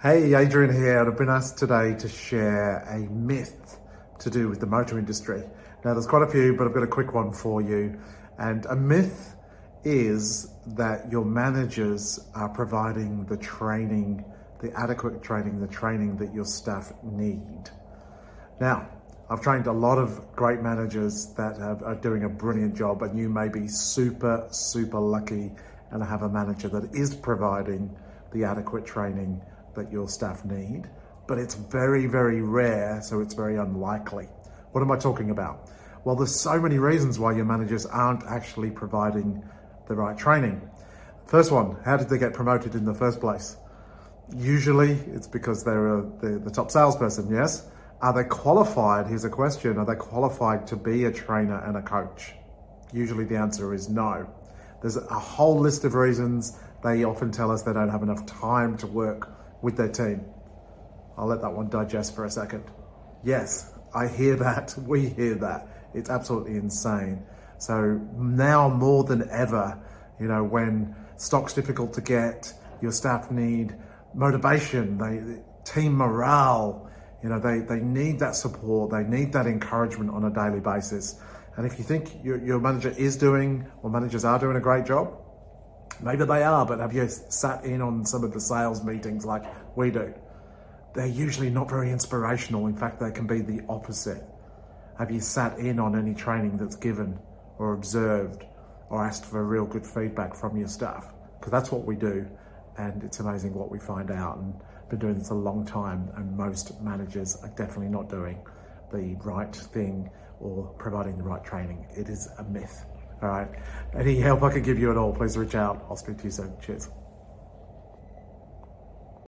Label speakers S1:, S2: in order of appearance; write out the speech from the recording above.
S1: Hey, Adrian here, and I've been asked today to share a myth to do with the motor industry. Now, there's quite a few, but I've got a quick one for you. And a myth is that your managers are providing the training, the adequate training, the training that your staff need. Now, I've trained a lot of great managers that are doing a brilliant job, and you may be super, super lucky and have a manager that is providing the adequate training that your staff need, but it's very, very rare, so it's very unlikely. What am I talking about? Well, there's so many reasons why your managers aren't actually providing the right training. First one, how did they get promoted in the first place? Usually it's because they're the top salesperson, yes? Are they qualified? Here's a question. Are they qualified to be a trainer and a coach? Usually the answer is no. There's a whole list of reasons. They often tell us they don't have enough time to work with their team. I'll let that one digest for a second. Yes, I hear that. We hear that. It's absolutely insane. So now more than ever, when stock's difficult to get, your staff need motivation, team morale, they need that support, they need that encouragement on a daily basis. And if you think your manager is doing, or managers are doing a great job, maybe they are, but have you sat in on some of the sales meetings like we do? They're usually not very inspirational. In fact, they can be the opposite. Have you sat in on any training that's given or observed or asked for real good feedback from your staff? Because that's what we do, and it's amazing what we find out. And I've been doing this a long time, and most managers are definitely not doing the right thing or providing the right training. It is a myth. All right. Any help I can give you at all, please reach out. I'll speak to you soon. Cheers.